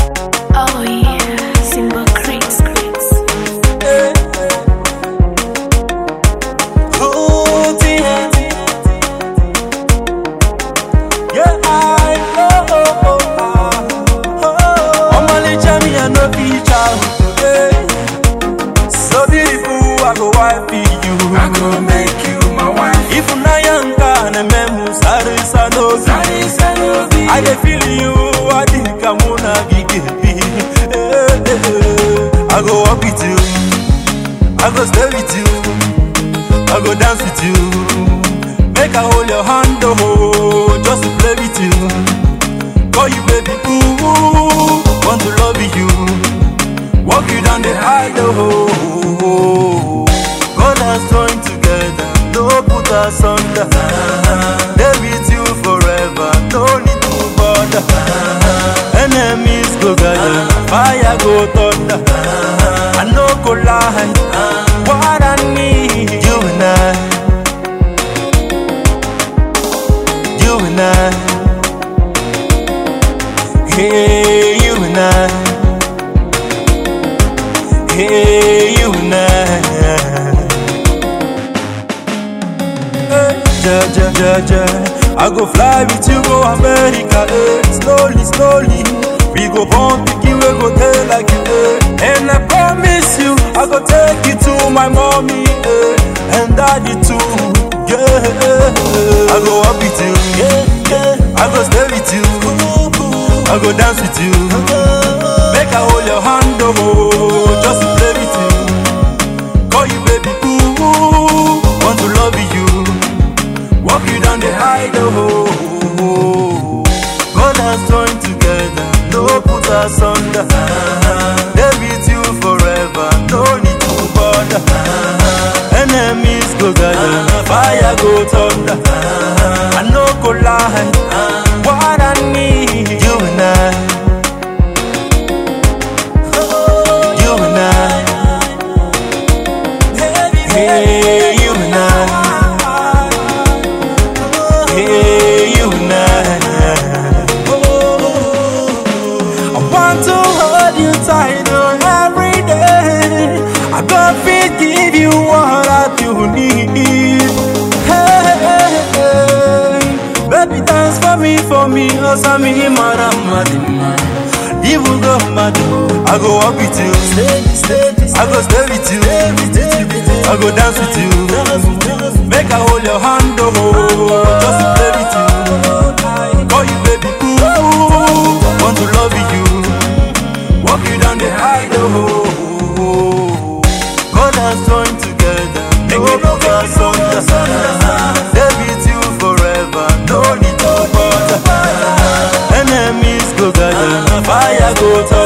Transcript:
Oh yeah, Simba Creeks. Oh dear. Yeah, I know. I'm only Jamie and no feature today. So beautiful, I go wife you. I go make you my wife. If you not young, and memu sorry, I dey feel you. I think I'm gonna give I go walk with you, I go stay with you, I go dance with you. Make I hold your hand, oh, just to play with you. Call you baby, ooh, want to love you. Walk you down the aisle, oh. God has joined together, no put us under. Stay with you forever, no need to bother. Enemies go gather, fire go thunder. I no go lie, what I need, you and I, you and I, hey, you and I, hey, you and I. I go fly with you, go America, slowly. We go born picky, we go tell like you, and I promise you, I go take you to my mommy, and daddy too, yeah. I go up with you, I go stay with you, I go dance with you, make I hold your hand, oh, just to play with you, call you baby, ooh, want to love you. Walk you down the aisle, oh. God has joined together, no put us under. Stay with you forever, no need to bother. Enemies go gather, fire go thunder. I no go lie, what I need, you and I, you and I, hey, you and I. Hey, you and I want to hold you tight every day. I gotta give you what you need. Hey, baby, dance for me, Osami, Marama. Even go mad, I go walk with you, I go stay with you, I go dance with you, make I hold your hand, oh, just to play with you, call you baby, ooh, want to love you, walk you down the aisle, oh. God has joined together, no put us under. Stay with you forever, no need to bother. Enemies go gather, fire go thunder.